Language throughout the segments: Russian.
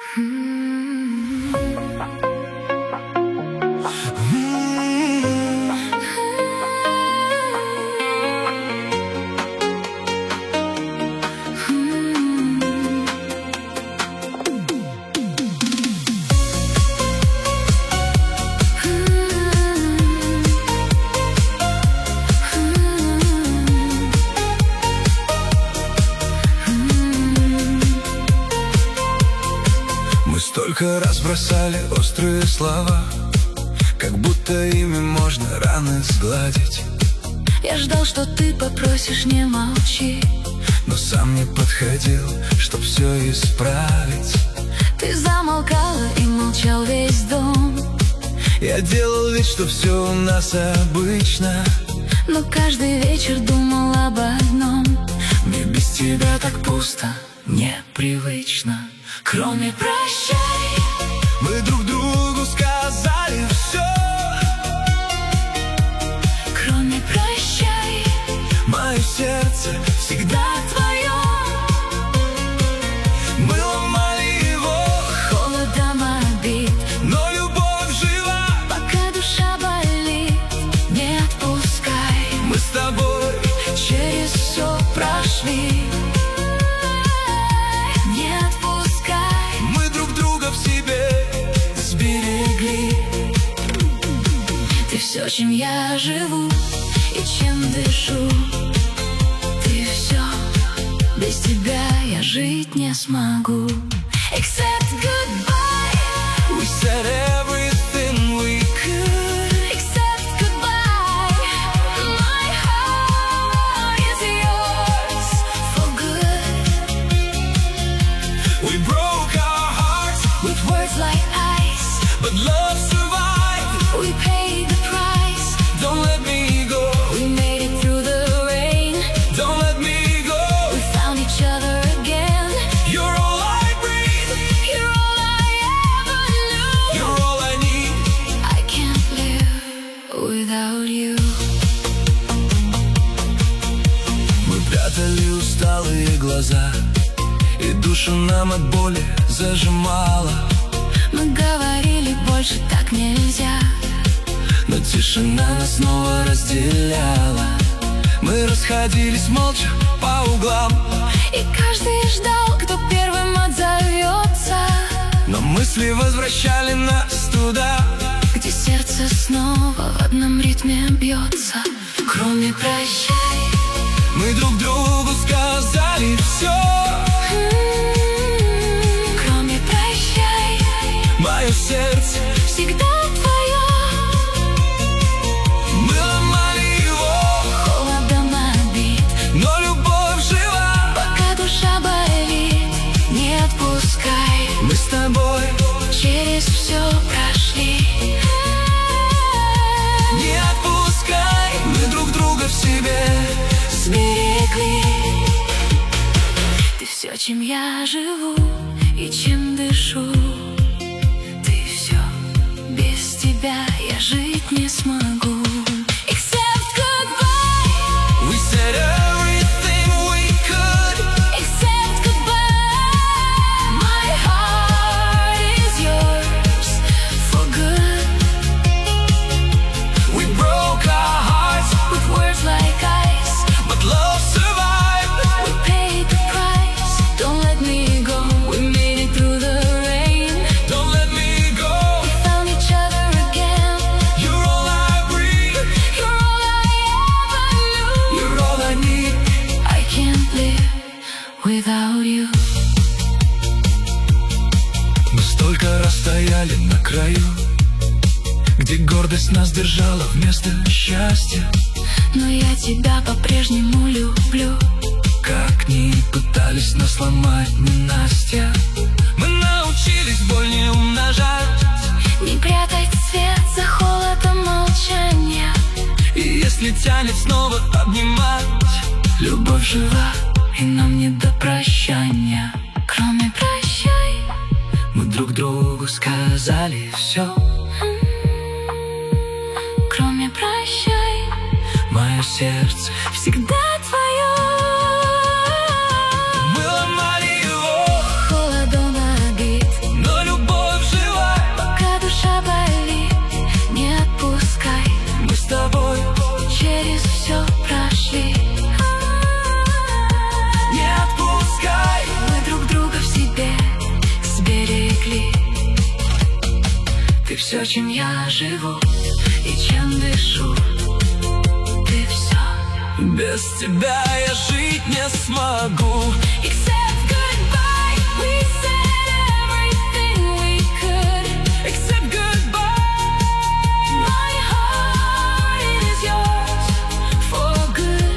Столько раз бросали острые слова, как будто ими можно раны сгладить. Я ждал, что ты попросишь, не молчи, но сам не подходил, чтоб все исправить. Ты замолкала и молчал весь дом. Я делал вид, что все у нас обычно, но каждый вечер думал об одном: мне без тебя так пусто, непривычно. Кроме прощай, мы друг другу сказали все. Кроме прощай, мое сердце всегда твое. Мы ломали его холодом обид, но любовь жива, пока душа болит. Не отпускай, мы с тобой через все прошли. Все, чем я живу и чем дышу, ты все, без тебя я жить не смогу. Except goodbye, we said everything we could. Except goodbye, my heart is yours for good. We broke our hearts with words like ice, but love survived. We paid the price. Don't let me go. We made it through the rain. Don't let me go. We found each other again. You're all I breathe. You're all I ever knew. You're all I need. I can't live without you. Мы прятали усталые глаза, и душу нам от боли зажимала. Мы говорили, больше так нельзя, но тишина нас снова разделяла. Мы расходились молча по углам, и каждый ждал, кто первым отзовется. но мысли возвращали нас туда, где сердце снова в одном ритме бьется. Кроме прощай, мы друг другу сказали все. Кроме прощай, мое сердце всегда твое. Мы ломали его холодом обид, но любовь жива, пока душа болит. Не отпускай, мы с тобой через все прошли. не отпускай, мы друг друга в себе сберегли. Ты все, чем я живу и чем дышу, ты все, без тебя я жить не смогу. Except goodbye, we said everything we could. except goodbye, my heart is yours for good. We broke our hearts With words like ice, but love survived. we paid the price. Don't let me go, we made it through the rain. Don't let me go. We found each other again. You're all I breathe. You're all I ever knew. You're all I need. I can't live without you. Мы столько раз стояли на краю, где гордость нас держала вместо счастья. Но я тебя по-прежнему люблю. Как ни пытались нас сломать ненастья, мы научились боль не умножать. Не прятать свет за холодом молчания. И если тянет снова обнимать, Любовь жива, и нам не до прощания. Кроме прощай, мы друг другу сказали все. кроме прощай, Мое сердце всегда твое. мы ломали его Холодом обид, все, чем я живу и чем дышу. Ты все. Без тебя я жить не смогу. Except goodbye, we said everything we could. Except goodbye. My heart is yours for good.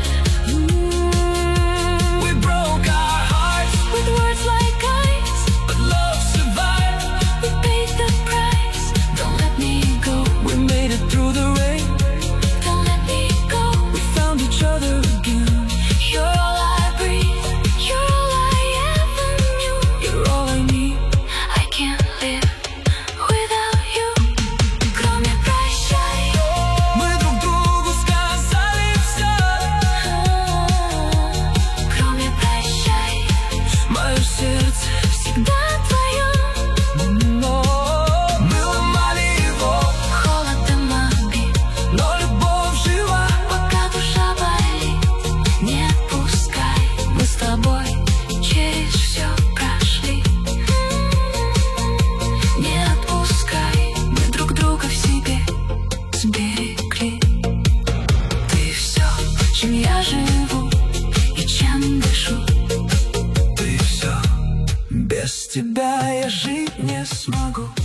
We broke our hearts With words like ice, but love survived. we paid the price. Don't let me go, We made it through the rain. don't let me go. We found each other again. You're all I breathe, you're all I ever knew. You're all I need. I can't live without you. Кроме прощай, Мы друг другу сказали все. кроме прощай, Мое сердце всегда твое. но мы ломали его, Холодом обид, но любовь жива. пока душа болит, не отпускай. Мы с тобой через все прошли. Не отпускай, мы друг друга в себе сберегли. Ты все, чем я живу и чем дышу. Ты все. Без тебя я жить не смогу.